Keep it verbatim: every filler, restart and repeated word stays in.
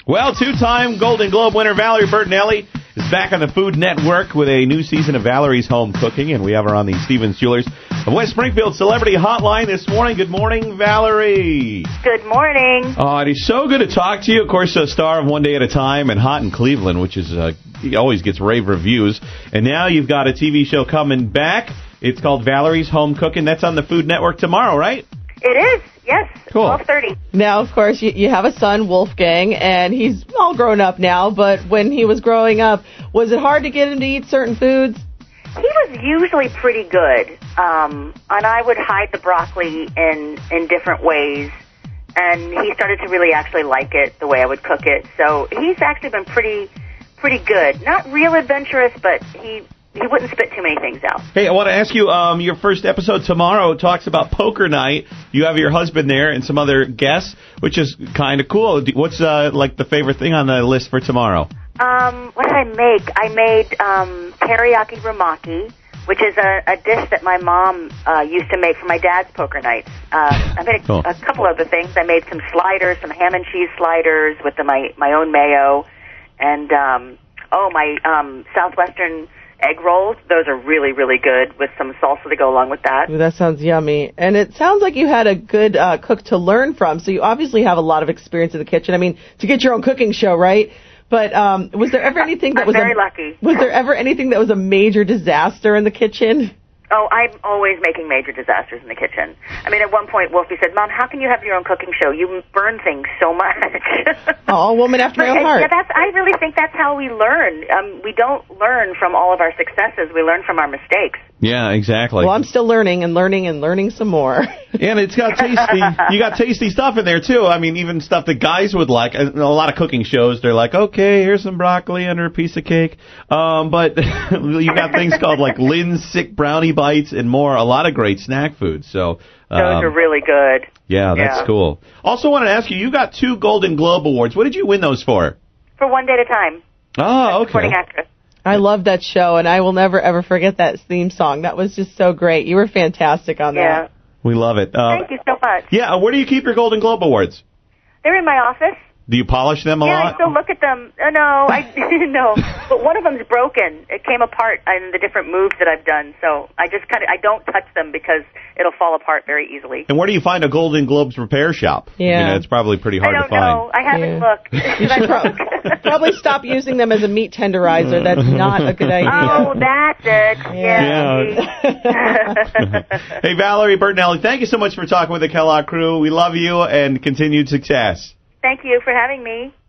Well, two-time Golden Globe winner Valerie Bertinelli is back on the Food Network with a new season of Valerie's Home Cooking, and we have her on the Stevens Jewelers of West Springfield Celebrity Hotline this morning. Good morning, Valerie. Good morning. Oh, it is so good to talk to you. Of course, a star of One Day at a Time and Hot in Cleveland, which is uh, always gets rave reviews. And now you've got a T V show coming back. It's called Valerie's Home Cooking. That's on the Food Network tomorrow, right? It is, yes. Cool. twelve thirty. Now, of course, you, you have a son, Wolfgang, and he's all grown up now, but when he was growing up, was it hard to get him to eat certain foods? He was usually pretty good, um, and I would hide the broccoli in, in different ways, and he started to really actually like it, the way I would cook it. So he's actually been pretty pretty good. Not real adventurous, but he... He wouldn't spit too many things out. Hey, I want to ask you, um, your first episode tomorrow talks about poker night. You have your husband there and some other guests, which is kind of cool. What's, uh, like, the favorite thing on the list for tomorrow? Um, what did I make? I made um, teriyaki ramaki, which is a, a dish that my mom uh, used to make for my dad's poker nights. Uh, I made a, cool. a couple other things. I made some sliders, some ham and cheese sliders with the, my, my own mayo. And, um, oh, my um, Southwestern... egg rolls. Those are really, really good with some salsa to go along with that. Ooh, that sounds yummy. And it sounds like you had a good uh, cook to learn from, so you obviously have a lot of experience in the kitchen. I mean, to get your own cooking show, right? But um, was there ever anything that I'm was very a, lucky. Was there ever anything that was a major disaster in the kitchen? Oh, I'm always making major disasters in the kitchen. I mean, at one point, Wolfie said, Mom, how can you have your own cooking show? You burn things so much. Oh, woman after my own But, heart. Yeah, that's, I really think that's how we learn. Um, we don't learn from all of our successes. We learn from our mistakes. Yeah, exactly. Well, I'm still learning and learning and learning some more. And it's got tasty, you got tasty stuff in there, too. I mean, even stuff that guys would like. A lot of cooking shows, they're like, okay, here's some broccoli under a piece of cake. Um, but you got things called like Lynn's Sick Brownie Bites and more, a lot of great snack foods. So um, Those are really good. Yeah, that's Yeah. cool. Also wanted to ask you, you got two Golden Globe Awards. What did you win those for? For One Day at a Time. Oh, okay. Supporting actress. I love that show, and I will never, ever forget that theme song. That was just so great. You were fantastic on Yeah. that. We love it. Uh, Thank you so much. Yeah, where do you keep your Golden Globe Awards? They're in my office. Do you polish them a Yeah, lot? I still look at them. Uh, no, I no. But one of them's broken. It came apart in the different moves that I've done. So I just kind of I don't touch them because it'll fall apart very easily. And where do you find a Golden Globes repair shop? Yeah. You know, it's probably pretty I hard don't to find. know. I haven't Yeah. looked. You Should I should look? prob- probably stop using them as a meat tenderizer. That's not a good idea. Oh, that's it. Yeah. Yeah. Hey, Valerie Bertinelli, thank you so much for talking with the Kellogg crew. We love you and continued success. Thank you for having me.